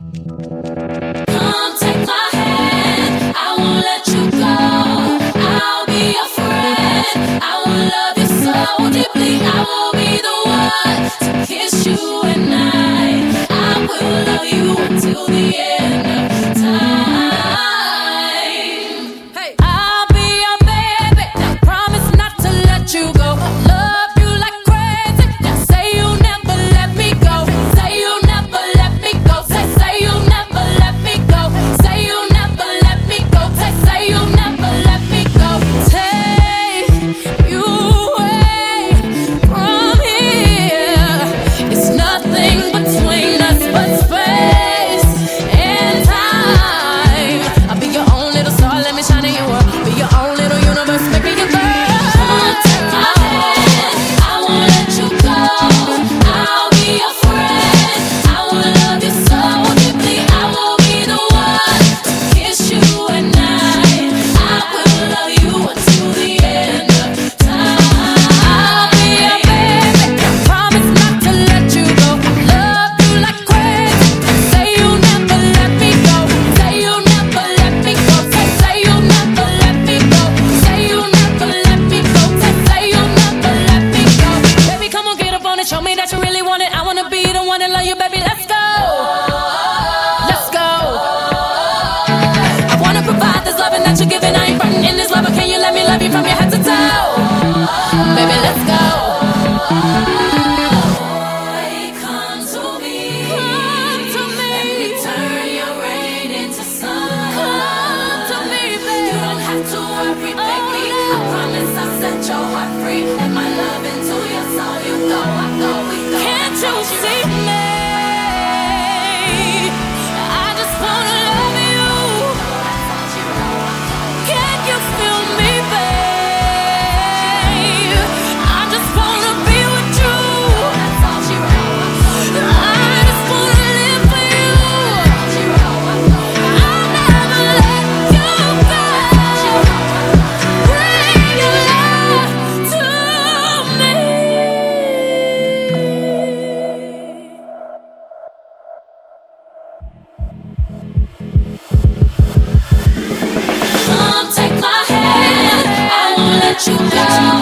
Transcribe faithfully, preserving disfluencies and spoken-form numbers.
Come take my hand, I won't let you go. I'll be your friend, I will love you so deeply. I will be the one to kiss you at night. I will love you until the end of time. Hey. I'll be your baby, I promise not to let you go. Love you like crazy, now say you'll never let me go. Say you'll never let me go. Say, say you'll never let me go. Say you'll never let me go. Say, say you'll never let me go. Take you away from here. It's nothing between us but space and time. I'll be your own little star, let me shine in your world. Be your own little universe, make me your girl. Take my hand, I won't let you go. I'll be your friend, I will love you so deeply. I will be the one to kiss you at night. I will love you until the end of time. I'll be your baby, I promise not to let you go. Love you like crazy, say you'll never let me go. Say you'll never let me go. Say, say you'll never let me go. Say you'll never let me go. Say, say you'll never let me go. Baby, come on, get up on it, show me that you really want it. I wanna be the one that love you, baby. Let's go. Let's go. I wanna provide this loving that you're giving. I ain't frontin' in this love, but can you let me love you from your head to toe? Baby, let's go. Boy, come to me. Come to me. Let me turn your rain into sun. Come to me, baby. You don't have to worry, baby. I promise I'll set your heart free. Let my love into your soul. You go, I go, we go. Can't you see me? I just wanna love you. Can you feel me, babe? I just wanna be with you. I just wanna live for you. I'll never let you go. Bring your love to me. Come take my hand, I won't let you go.